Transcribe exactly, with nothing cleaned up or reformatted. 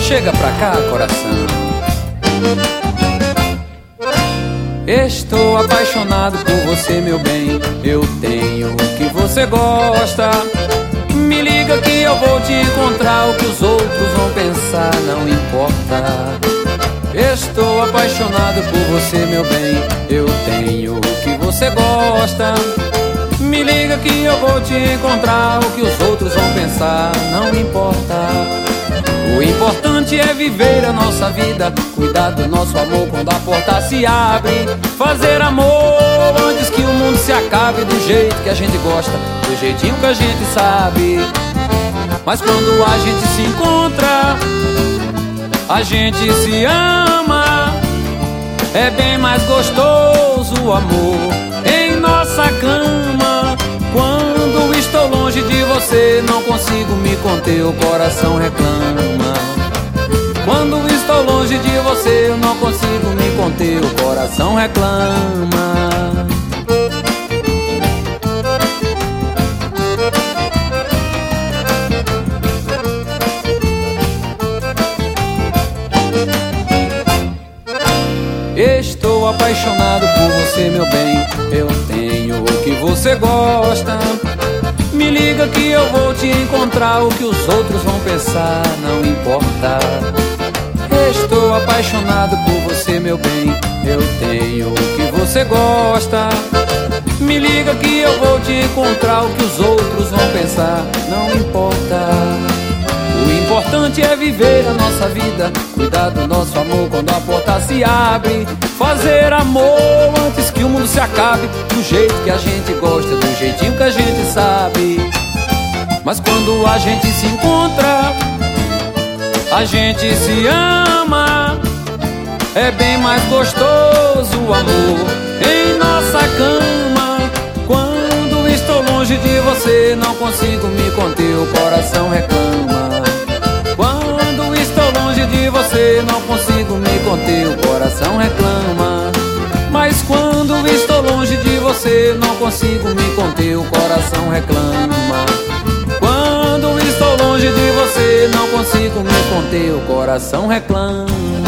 Chega pra cá, coração. Estou apaixonado por você, meu bem. Eu tenho o que você gosta. Me liga que eu vou te encontrar. O que os outros vão pensar não importa. Estou apaixonado por você, meu bem. Eu tenho o que você gosta. Me liga que eu vou te encontrar. O que os outros vão pensar não importa. O importante é viver a nossa vida, cuidar do nosso amor quando a porta se abre, fazer amor antes que o mundo se acabe, do jeito que a gente gosta, do jeitinho que a gente sabe. Mas quando a gente se encontra, a gente se ama. É bem mais gostoso o amor em nossa cama. Quando estou longe de você, não consigo me conter, o coração reclama. Quando estou longe de você, eu não consigo me conter, o coração reclama. Estou apaixonado por você, meu bem. Eu tenho o que você gosta. Me liga que eu vou te encontrar. O que os outros vão pensar não importa. Estou apaixonado por você, meu bem. Eu tenho o que você gosta. Me liga que eu vou te encontrar. O que os outros vão pensar não importa. O importante é viver a nossa vida, cuidar do nosso amor quando a porta se abre, fazer amor antes que o mundo se acabe, do jeito que a gente gosta, do jeitinho que a gente sabe. Mas quando a gente se encontra, a gente se ama. É bem mais gostoso o amor em nossa cama. Quando estou longe de você, não consigo me conter, o coração reclama. Quando estou longe de você, não consigo me conter, o coração reclama. Mas quando estou longe de você, não consigo me conter, o coração reclama. Quando estou longe de você, não consigo me conter, o coração reclama.